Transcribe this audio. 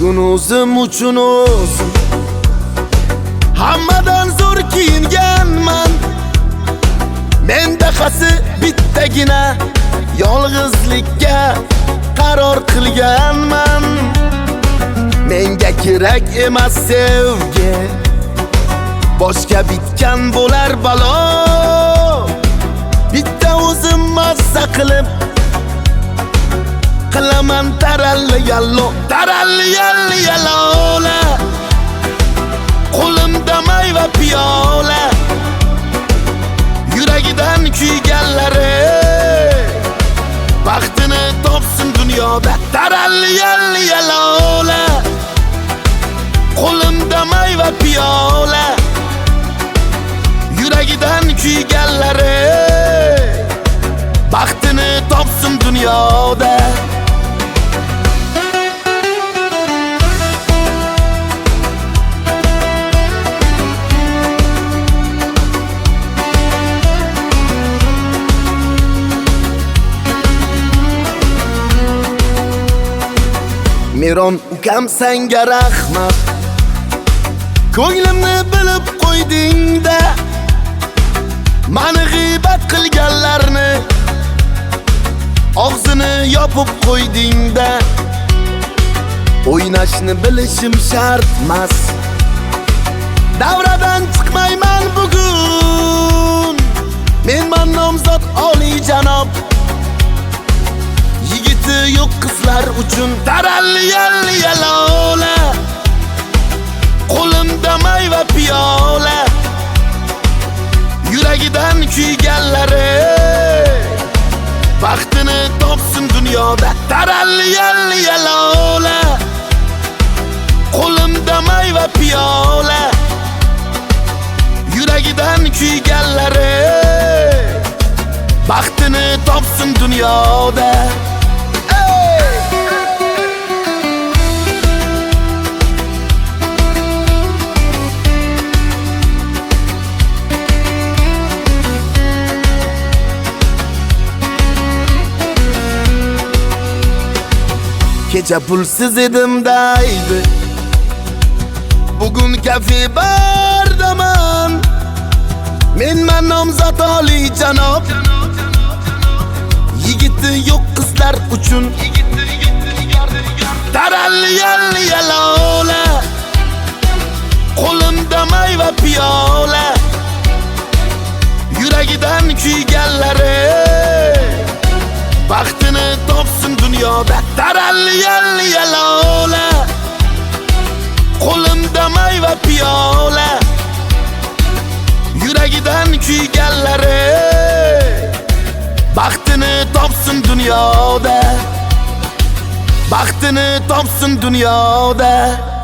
Bugun o'zim uchun o'zim hammadan zo'r kiyinganman. Menda xasi bittagina yolg'izlikka qaror qilganman. Menga kerak emas sevgi, boshqa bitgan bo'lar balo. Bitta o'zim mazza qilib qilaman taralli yallo, taralli yalli yalola. Qo'limda mayva piyola, yuragidan kuyganlari baxtini topsin dunyoda. Taralli yalli yalola, qo'limda mayva piyola, yuragidan kuyganlari baxtini topsin dunyoda. Miron ukam senga rahmat, ko'nglimni bilib qo'yding-da. Mani g'iybat qilganlarni og'zini yopib qo'yding-da. O'ynashni bilishim shart emas, davradan chiqmayman bugun. Menman nomzod oliyjanob, yigiti yo'q qizlar uchun. Taralli yalli yalola, qo'limda mayva piyola, yuragidan kuyganlari baxtini topsin dunyoda. Taralli yalli yalola, qo'limda mayva piyola, yuragidan kuyganlari baxtini topsin dunyoda. Kecha pulsiz edim deydi, bugun kafe bardaman. Menman nomzod oliyjanob, yigiti yo'q qizlar uchun. Taralli yalli yalola, qo'limda mayva piyola, yuragidan kuyganlari baxtini topsin dunyoda. Taralli yalli yalola, qo'limda mayva piyola, yuragidan kuyganlari baxtini topsin dunyoda, baxtini topsin dunyoda.